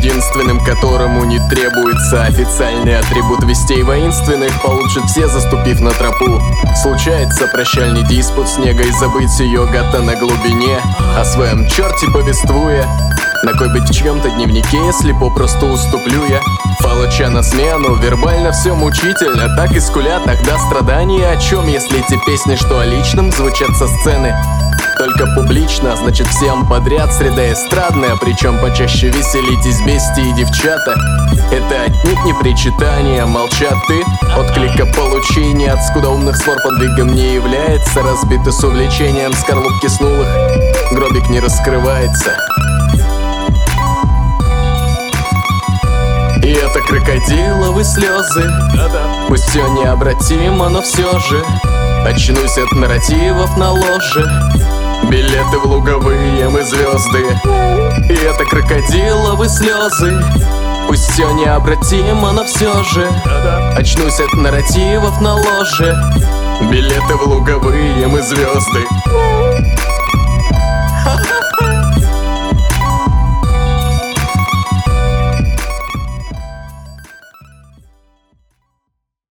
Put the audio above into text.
единственным, которому не требуется официальный атрибут вестей воинственных, получат все, заступив на тропу. Случается прощальный диспут снега, и забыть ее гата на глубине, о своем черте повествуя. На кой быть в чьем-то дневнике, если попросту уступлю я Фалыча на смену, вербально все мучительно. Так и скулят тогда страдания о чем, если эти песни, что о личном, звучат со сцены только публично, значит всем подряд среда эстрадная. Причем почаще веселитесь бестии и девчата. Это отнюдь не причитание, молчат ты. Отклика получения от скудоумных свор подвигом не является. Разбиты с увлечением скорлупки снулых, гробик не раскрывается. И это крокодиловые слезы, пусть все необратимо, но все же очнусь от нарративов на ложе. Билеты в луговые мы звезды. И это крокодиловые слезы, пусть все необратимо, но все же очнусь от нарративов на ложе. Билеты в луговые мы звезды.